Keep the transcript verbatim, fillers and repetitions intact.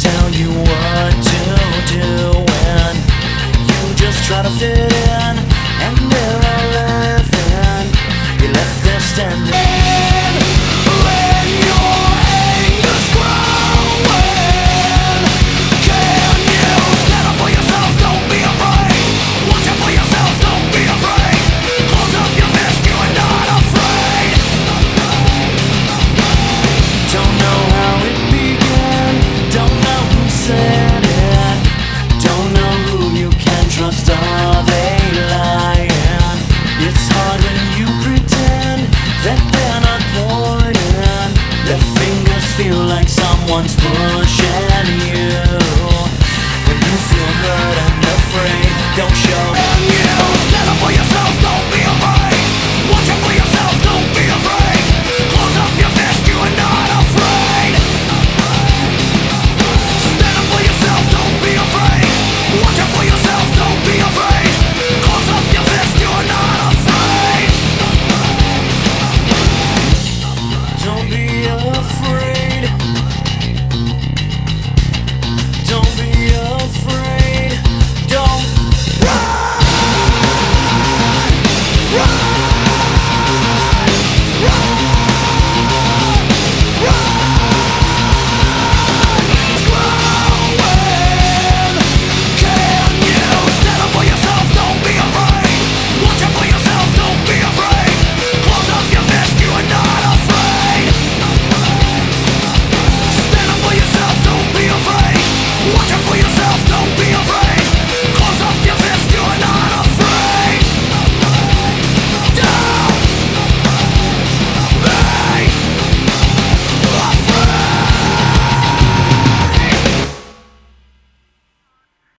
tell you what to do when you just try to fit in, and they're all laughing. You left there standing. Feel like someone's put